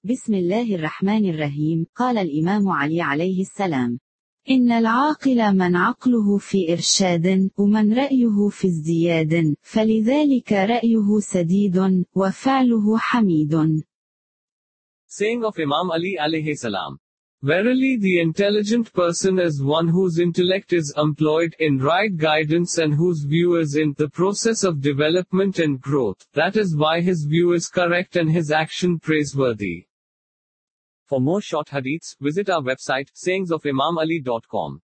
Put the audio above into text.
بسم الله الرحمن الرحيم. قال الإمام علي عليه السلام: إن العاقل من عقله في إرشاد، ومن رأيه في ازدياد، فلذلك رأيه سديد، وفعله حميد. Saying of Imam Ali alayhi salam. Verily the intelligent person is one whose intellect is employed in right guidance and whose view is in the process of development and growth. That is why his view is correct and his action praiseworthy. For more short hadiths, visit our website, sayingsofimamali.com.